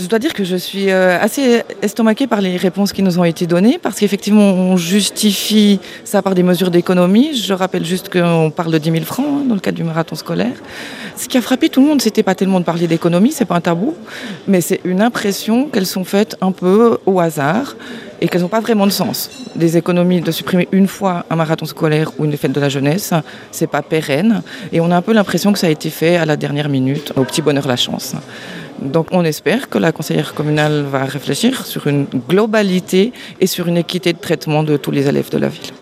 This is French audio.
Je dois dire que je suis assez estomaquée par les réponses qui nous ont été données parce qu'effectivement, on justifie ça par des mesures d'économie. Je rappelle juste qu'on parle de 10 000 francs dans le cadre du marathon scolaire. Ce qui a frappé tout le monde, c'était pas tellement de parler d'économie, c'est pas un tabou, mais c'est une impression qu'elles sont faites un peu au hasard et qu'elles n'ont pas vraiment de sens. Des économies de supprimer une fois un marathon scolaire ou une fête de la jeunesse, c'est pas pérenne et on a un peu l'impression que ça a été fait à la dernière minute, au petit bonheur la chance. Donc on espère que la conseillère communale va réfléchir sur une globalité et sur une équité de traitement de tous les élèves de la ville.